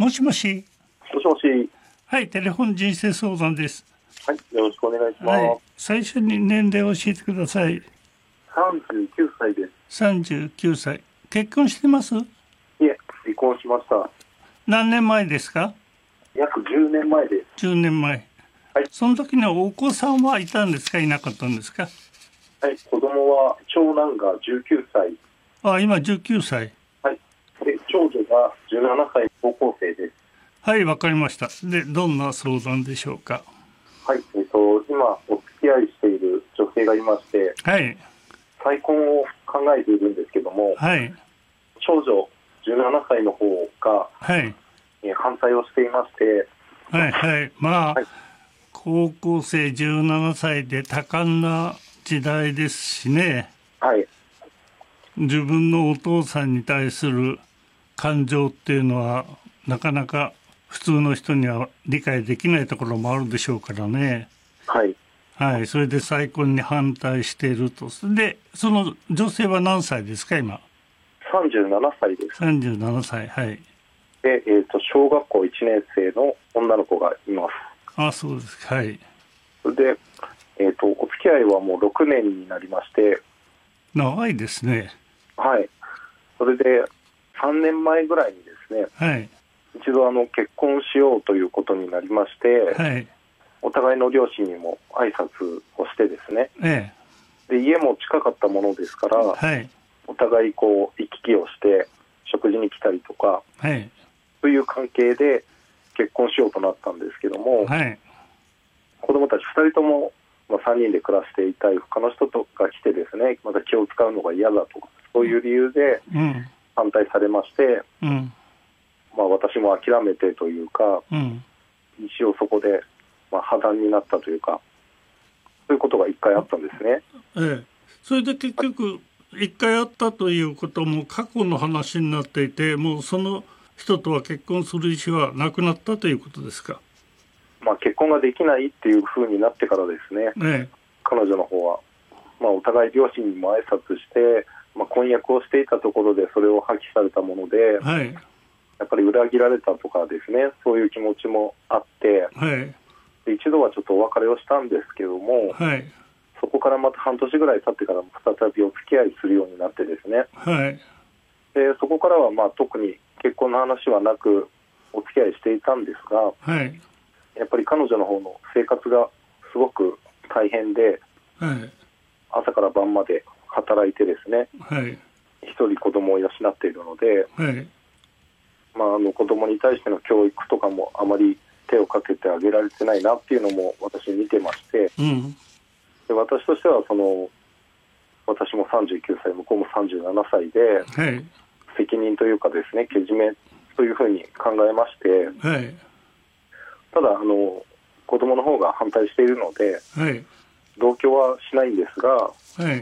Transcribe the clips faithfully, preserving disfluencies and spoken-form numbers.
もしもし。 もしもし。 はい、テレフォン人生相談です。 はい、よろしくお願いします。はい、 最初に年齢を教えてください。 さんじゅうきゅうさいです。 さんじゅうきゅうさい。結婚してます？いえ、離婚しました。 何年前ですか？ 約じゅうねんまえです。 じゅうねんまえ。 はい。 その時にお子さんはいたんですか、いなかったんですか？ はい、子供は長男がじゅうきゅうさい。 あ、今じゅうきゅうさい。 はい。で、長女がじゅうななさい、高校生です。 はい、わかりました。で、どんな相談でしょうか？ はい、えっと、今お付き合いしている女性がいまして、 はい。 再婚を考えているんですけども、 はい。 長女じゅうななさいの方が、 はい。 えー反対をしていまして、 はいはい。まあ、 はい、 高校生じゅうななさいで多感な時代ですしね。 はい、 自分のお父さんに対する感情っていうのはなかなか普通の人には理解できないところもあるでしょうからね。 はい。 はい。それで再婚に反対していると。で、その女性は何歳ですか、今？ さんじゅうななさいです。 さんじゅうななさい。はい。 で、えーと、小学校いちねん生の女の子がいます。 あ、そうですか。はい。 それで、えーと、お付き合いはもうろくねんになりまして、 長いですね。 はい。それで、さんねんまえぐらいにですね、 はい。 一度あの結婚しようということになりまして、 はい。 お互いの両親にも挨拶をしてですね、 えで、家も近かったものですかえ。 ら、 はい。 お互いこう行き来をして食事に来たりとか、 はい。 という関係で結婚しようとなったんですけども、 はい。 子供たちふたりとも、まあ、さんにんで暮らしていたい他の人とが来てですね、また気を使うのが嫌だとか、そういう理由でうん。 反対されまして、 うん。 まあ、私も諦めてというか、 うん。 一応そこで、まあ、破談になったというか、そういうことが一回あったんですね。 ええ。それで結局一回あったということも過去の話になっていて、もうその人とは結婚する意思はなくなったということですか？ まあ、結婚ができないっていう風になってからですね、 ええ。 彼女の方は、まあ、お互い両親にも挨拶して、まあ、婚約をしていたところでそれを破棄されたもので、 はい。 やっぱり裏切られたとかですね、そういう気持ちもあって、 はい。 で一度はちょっとお別れをしたんですけども、 はい。 そこからまた半年ぐらい経ってから再びお付き合いするようになってですね、 はい。 でそこからはまあ特に結婚の話はなくお付き合いしていたんですが、 はい。 やっぱり彼女の方の生活がすごく大変で、 はい。 朝から晩まで働いてですね、 はい。 一人子供を養っているので、 はい。 まあ、あの子供に対しての教育とかもあまり手をかけてあげられてないなっていうのも私見てまして、 うん。 で私としてはその私もさんじゅうきゅうさい、向こうもさんじゅうななさいで、 はい。 責任というかですね、けじめというふうに考えまして、 はい。 ただあの子供の方が反対しているのではい。 同居はしないんですが、 はい。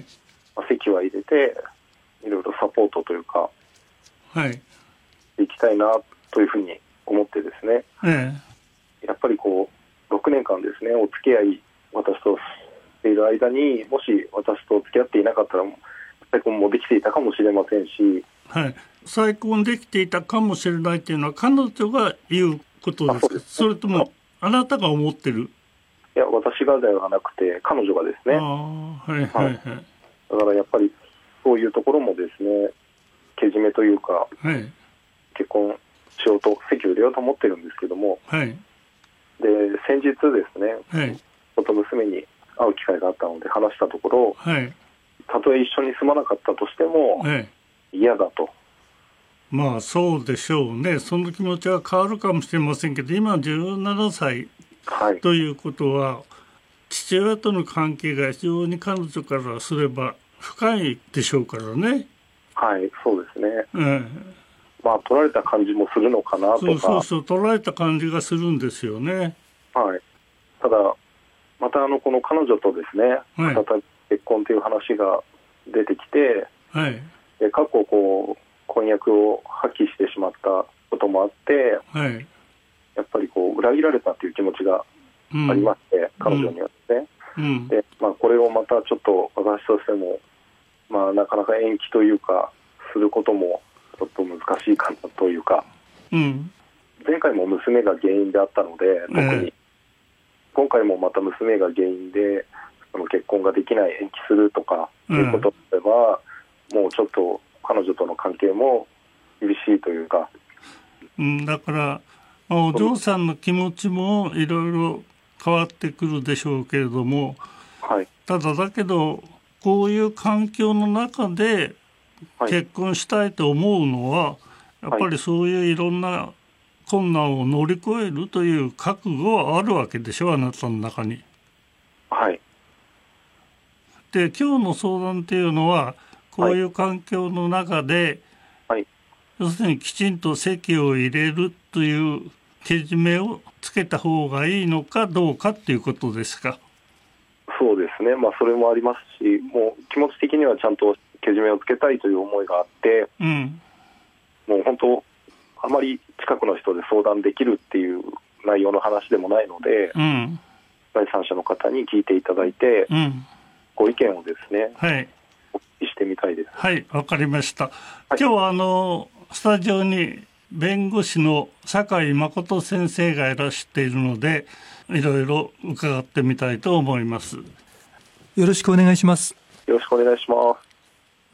まあ、籍は入れていろいろサポートというかはい。 していきたいなというふうに思ってですね、 えやっぱりこうろくねんかんですね、お付き合い私としている間にもし私と付き合っていなかったら再婚もできていたかもしれませんし、 え。はい。再婚できていたかもしれないというのは彼女が言うことですか？ あ、そうです。 それともあなたが思ってる？ いや、私がではなくて彼女がですあね、 あ、はいはいはい。 だからやっぱりそういうところもですね、けじめというかはい。 結婚しようと籍を入れようと思ってるんですけども、 はい。 で先日ですね、 はい。 元娘に会う機会があったので話したところ、 はい。 たとえ一緒に住まなかったとしてもええ。 嫌だと。 まあそうでしょうね。その気持ちは変わるかもしれませんけど、今じゅうななさいはい、 ということは、父親との関係が非常に彼女からすれば深いでしょうからね。 はい、そうですね。 ええ。 まあ取られた感じもするのかなとか、 そうそうそう、捉えた感じがするんですよね。 はい、ただまたあのこの彼女とですね、 はい。 再び結婚という話が出てきて、 はい。 で過去こう婚約を破棄してしまったこともあって、 はい。 やっぱりこう裏切られたという気持ちがうん。 ありまして、彼女にはですね、 うん。 でまあ、これをまたちょっと私としても、まあ、なかなか延期というかすることもちょっと難しいかなというか、 うん。 前回も娘が原因であったので、特に、えー、今回もまた娘が原因でその結婚ができない、延期するとかいうことでは、うん、もうちょっと彼女との関係も厳しいというか、 うん、だからお嬢さんの気持ちもいろいろ変わってくるでしょうけれども、 はい、 ただだけどこういう環境の中で結婚したいと思うのは、やっぱりそういういろんな困難を乗り越えるという覚悟はあるわけでしょ、あなたの中に。 はい。 で、今日の相談っていうのはこういう環境の中で、 はい、 要するにきちんと籍を入れるというけじめをつけた方がいいのかどうかっていうことですか。 そうですね、まあ、それもありますし、もう気持ち的にはちゃんとけじめをつけたいという思いがあって、 うん、 もう本当あまり近くの人で相談できるっていう内容の話でもないので、 うん、 第三者の方に聞いていただいて、うん、ご意見をですね、 はい、 お聞きしてみたいです。 はい、わかりました。はい、今日はあのスタジオに弁護士の酒井誠先生がいらしているので、いろいろ伺ってみたいと思います。 よろしくお願いします。 よろしくお願いします。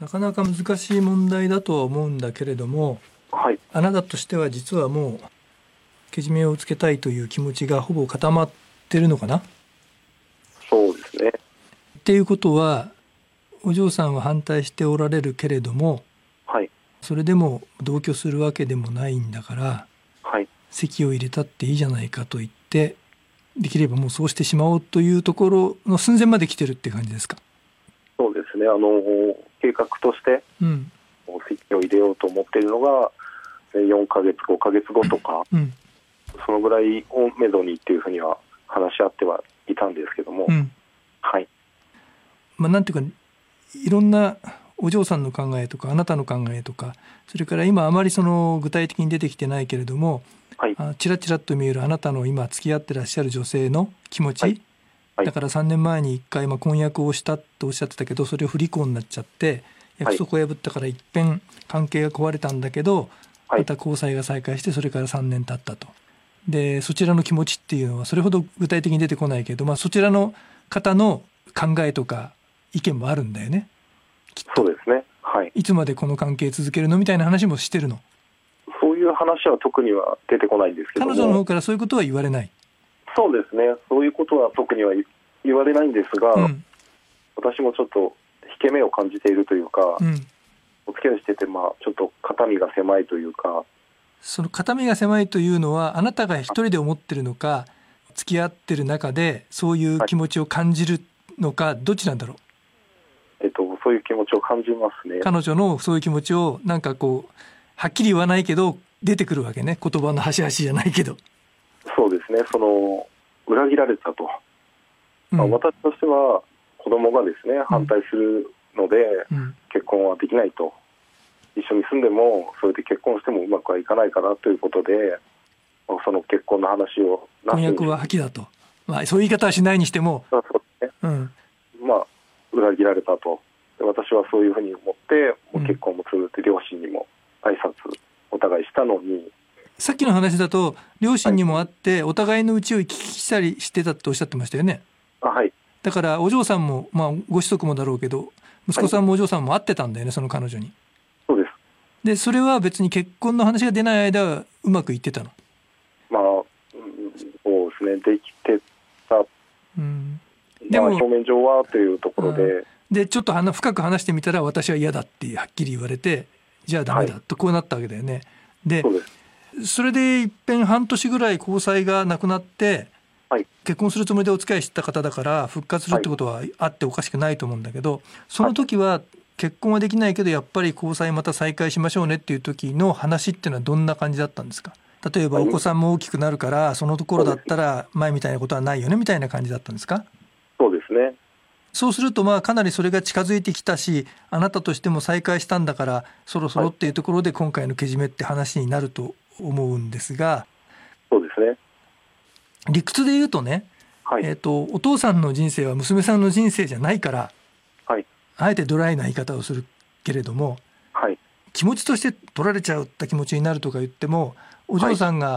なかなか難しい問題だとは思うんだけれども、 はい、 あなたとしては実はもうけじめをつけたいという気持ちがほぼ固まってるのかな。 そうですね。 っていうことは、お嬢さんは反対しておられるけれども、 はい、 それでも同居するわけでもないんだから、 はい、 籍を入れたっていいじゃないかと言って、できればもうそうしてしまおうというところの寸前まで来てるって感じですか。 そうですね、あの計画として、うん、籍を入れようと思っているのがよんかげつごかげつごとか、うん、そのぐらいをめどにっていうふうには話し合ってはいたんですけども、うん、はい、 まあ、なんていうかいろんなお嬢さんの考えとかあなたの考えとか、それから今あまりその具体的に出てきてないけれども、はい、ちらちらっと見えるあなたの今付き合ってらっしゃる女性の気持ち、はいはい、だからさんねんまえにいっかいまあ婚約をしたとおっしゃってたけど、それを不履行になっちゃって約束を破ったから一遍関係が壊れたんだけど、また交際が再開してそれからさんねん経ったと。でそちらの気持ちっていうのはそれほど具体的に出てこないけど、まあ、そちらの方の考えとか意見もあるんだよね、きっと。 そうですね、はい、 いつまでこの関係続けるのみたいな話もしてるの。 そういう話は特には出てこないんですけども、 彼女の方からそういうことは言われない。 そうですね、そういうことは特には言われないんですが、うん、私もちょっと引け目を感じているというか、うん、お付き合いしてて、まあ、ちょっと肩身が狭いというか。 その肩身が狭いというのはあなたが一人で思ってるのか、付き合ってる中でそういう気持ちを感じるのか、どっちなんだろう。 えっと、そういう気持ちを感じますね。 彼女のそういう気持ちをなんかこうはっきり言わないけど出てくるわけね、言葉の端々じゃないけど。 そうですね、その裏切られたと、うんまあ、私としては子供がですね反対するので、うん、結婚はできないと、一緒に住んでもそれで結婚してもうまくはいかないからということで、まあ、その結婚の話を婚約は破棄だと、まあ、そういう言い方はしないにしても、 そうですね、うん、まあ裏切られたと。で私はそういうふうに思って、もう結婚もするって両親にも挨拶お互いしたのに、 さっきの話だと両親にも会ってお互いの内を行き来したりしてたとおっしゃってましたよね。 あ、はい、 だからお嬢さんも、まあ、ご子息もだろうけど息子さんもお嬢さんも会ってたんだよね、その彼女に。 そうです。 でそれは別に結婚の話が出ない間はうまくいってたの。 まあ、うん、そうですね、できてた、うん、でも、まあ、表面上はというところで、うん、 でちょっと深く話してみたら私は嫌だってはっきり言われて、じゃあダメだ、はい、とこうなったわけだよね。でそうです。 それで一遍半年ぐらい交際がなくなって、はい、結婚するつもりでお付き合いしてた方だから復活するってことはあっておかしくないと思うんだけど、その時は結婚はできないけどやっぱり交際また再開しましょうねっていう時の話っていうのはどんな感じだったんですか。例えばお子さんも大きくなるからそのところだったら前みたいなことはないよねみたいな感じだったんですか。 そうですね。 そうするとまあかなりそれが近づいてきたし、あなたとしても再開したんだからそろそろっていうところで今回のけじめって話になると思うんですが。 そうですね。 理屈で言うとね、はい、えーと、お父さんの人生は娘さんの人生じゃないから、はい、あえてドライな言い方をするけれども、はい、気持ちとして取られちゃった気持ちになるとか言ってもお嬢さんが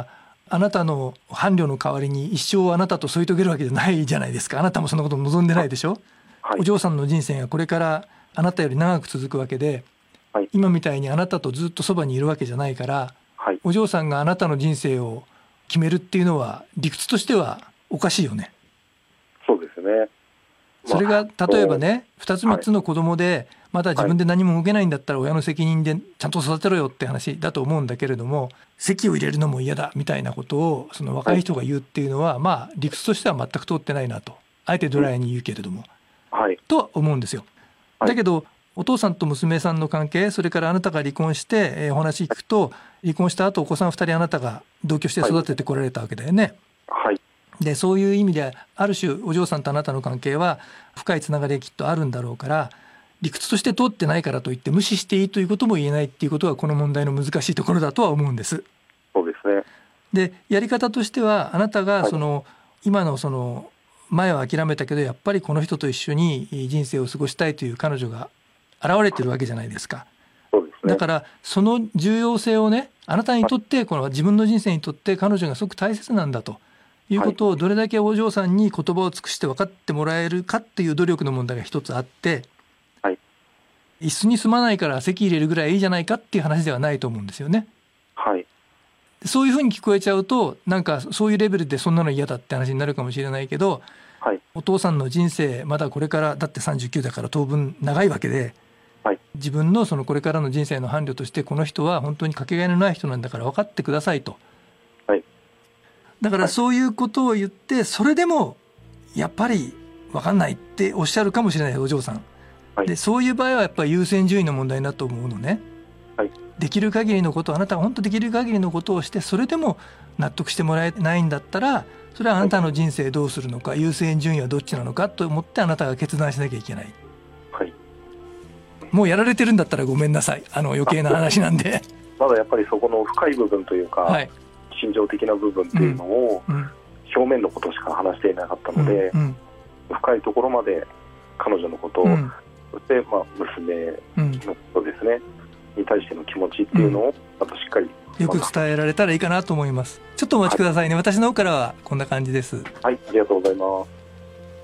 あなたの伴侶の代わりに一生あなたと添い遂げるわけじゃないじゃないですか。あなたもそんなこと望んでないでしょ、はい、お嬢さんの人生がこれからあなたより長く続くわけで、はい、今みたいにあなたとずっとそばにいるわけじゃないから、はい、お嬢さんがあなたの人生を決めるっていうのは理屈としてはおかしいよね。 そうですね。 それが例えばね、ふたつみっつの子供でまだ自分で何も動けないんだったら親の責任でちゃんと育てろよって話だと思うんだけれども、籍を入れるのも嫌だみたいなことをその若い人が言うっていうのは、まあ理屈としては全く通ってないなと、あえてドライに言うけれども、はい、とは思うんですよ。だけどお父さんと娘さんの関係、それからあなたが離婚して、えー、お話聞くと離婚した後お子さんふたりあなたが同居して育ててこられたわけだよね。 はい。 でそういう意味である種お嬢さんとあなたの関係は深いつながりがきっとあるんだろうから、理屈として通ってないからといって無視していいということも言えないっていうことがこの問題の難しいところだとは思うんです。 そうですね。 でやり方としてはあなたがその、はい、今のその前は諦めたけどやっぱりこの人と一緒に人生を過ごしたいという彼女が現れてるわけじゃないですか。 そうですね。 だからその重要性をね、あなたにとってこの自分の人生にとって彼女がすごく大切なんだということをどれだけお嬢さんに言葉を尽くして分かってもらえるかっていう努力の問題が一つあって、はい、一緒に住まないから籍入れるぐらいいいじゃないかっていう話ではないと思うんですよね。 はい。 そういうふうに聞こえちゃうとなんかそういうレベルでそんなの嫌だって話になるかもしれないけど、はい、お父さんの人生まだこれからだってさんじゅうきゅうだから当分長いわけで、はい、自分のそのこれからの人生の伴侶としてこの人は本当にかけがえのない人なんだから分かってくださいと。はい、だからそういうことを言ってそれでもやっぱり分かんないっておっしゃるかもしれないお嬢さん、はい、でそういう場合はやっぱり優先順位の問題だと思うのね。はい、できる限りのことをあなたが本当できる限りのことをしてそれでも納得してもらえないんだったらそれはあなたの人生どうするのか、優先順位はどっちなのかと思ってあなたが決断しなきゃいけない。はい、もうやられてるんだったらごめんなさい、あの余計な話なんでまだやっぱりそこの深い部分というか、はい、心情的な部分っていうのを、うんうん、表面のことしか話していなかったので、うんうん、深いところまで彼女のことを、うん、そしてまあ娘のことですね、うん、に対しての気持ちっていうのをまたしっかり、 よく伝えられたらいいかなと思います。ちょっとお待ちくださいね、はい、私の方からはこんな感じです。 はい、ありがとうございます。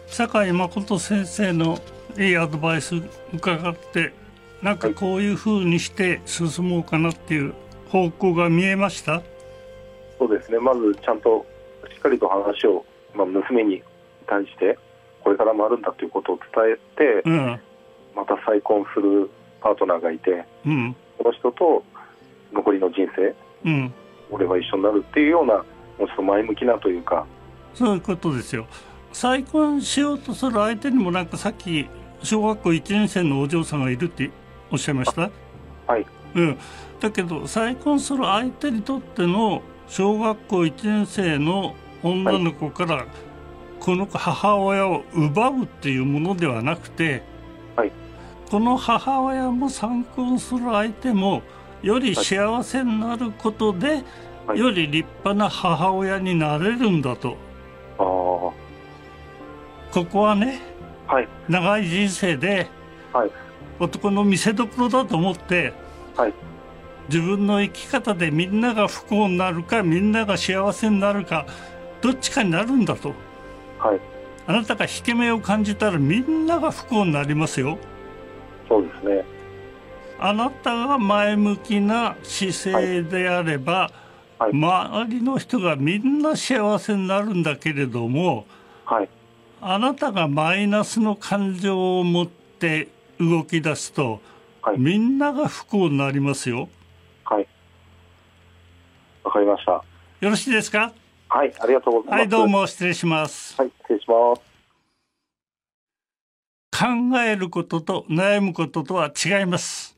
坂井誠先生のいいアドバイス伺ってなんかこういうふうにして進もうかなっていう方向が見えました。はい、 そうですね、まずちゃんとしっかりと話を、まあ、娘に対してこれからもあるんだということを伝えて、うん、また再婚するパートナーがいて、うん、この人と残りの人生、うん、俺は一緒になるっていうようなもうちょっと前向きなというか、 そういうことですよ。再婚しようとする相手にもなんかさっき小学校いちねん生のお嬢さんがいるっておっしゃいました。 はい、 うん、だけど再婚する相手にとっての小学校いちねん生の女の子からこの母親を奪うっていうものではなくて、はい、この母親も再婚する相手もより幸せになることで、はい、より立派な母親になれるんだと。あ、ここはね、はい、長い人生で、はい、男の見せ所だと思って、はい、自分の生き方でみんなが不幸になるかみんなが幸せになるかどっちかになるんだと。はい、あなたが引け目を感じたらみんなが不幸になりますよ。 そうですね。 あなたが前向きな姿勢であれば、はいはい、周りの人がみんな幸せになるんだけれども、はい、あなたがマイナスの感情を持って動き出すと、はい、みんなが不幸になりますよ。はい、 わかりました。よろしいですか。 はい、ありがとうございます。 はい、どうも失礼します。 はい、失礼します。 考えることと悩むこととは違います。